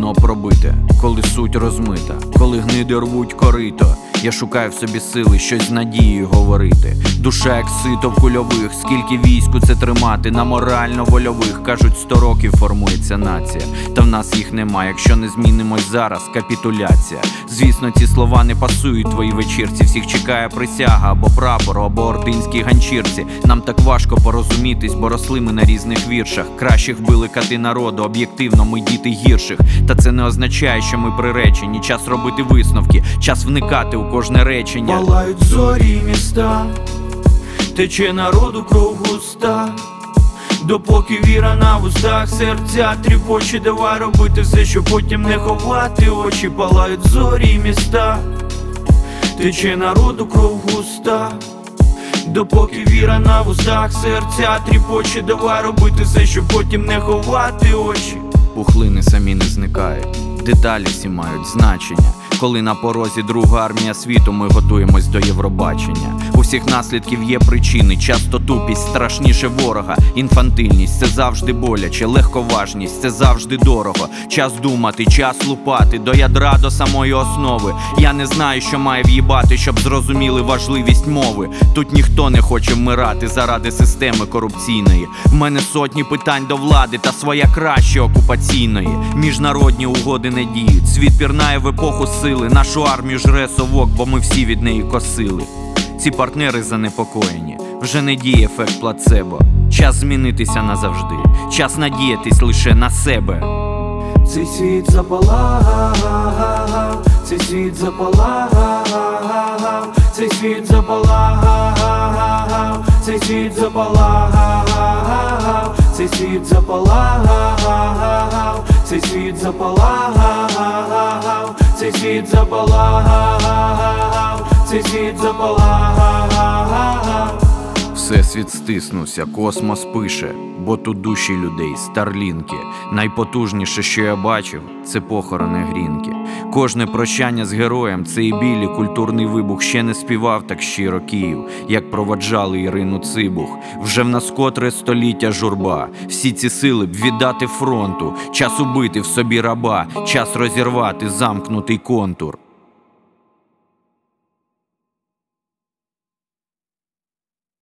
вікно пробите, коли суть розмита, коли гниди рвуть корито. Я шукаю в собі сили щось з надією говорити. Душа як сито в кульових, скільки війську це тримати. На морально-вольових, кажуть, 100 років формується нація. Та в нас їх нема, якщо не змінимось зараз, капітуляція. Звісно, ці слова не пасують твоїй вечірці. Всіх чекає присяга, або прапор, або ординській ганчірці. Нам так важко порозумітись, бо росли ми на різних віршах. Кращих били кати народу, об'єктивно ми діти гірших. Та це не означає, що ми приречені. Час робити висновки, час вникати у кожне речення. Палають зорі міста, тече народу кров густа. Допоки віра на вустах, серця тріпоче, давай робити все, щоб потім не ховати очі. Палають зорі міста, тече народу кров густа. Допоки віра на вустах, серця тріпоче, давай робити все, щоб потім не ховати очі. Пухлини самі не зникають, деталі всі мають значення. Коли на порозі друга армія світу, ми готуємось до Євробачення. У всіх наслідків є причини, часто тупість страшніше ворога. Інфантильність – це завжди боляче, легковажність – це завжди дорого. Час думати, час лупати, до ядра, до самої основи. Я не знаю, що має в'їбати, щоб зрозуміли важливість мови. Тут ніхто не хоче вмирати заради системи корупційної. В мене сотні питань до влади та своя краще окупаційної. Міжнародні угоди не діють, світ пірнає в епоху сили. Нашу армію жре совок, бо ми всі від неї косили. Ці партнери занепокоєні, вже не діє ефект плацебо. Час змінитися назавжди, час надіятись лише на себе. Цей світ запалав, цей світ запалав, цей світ запалав, цей світ запалав, цей світ запалав, цей світ запалав, цей світ запалав, цей світ запалав. Всесвіт стиснувся, космос пише, бо тут душі людей, старлінки. Найпотужніше, що я бачив, це похорони грінки. Кожне прощання з героєм, це і білі, культурний вибух. Ще не співав так щиро Київ, як проводжали Ірину Цибух. Вже в нас котре століття журба, всі ці сили б віддати фронту. Час убити в собі раба, час розірвати замкнутий контур.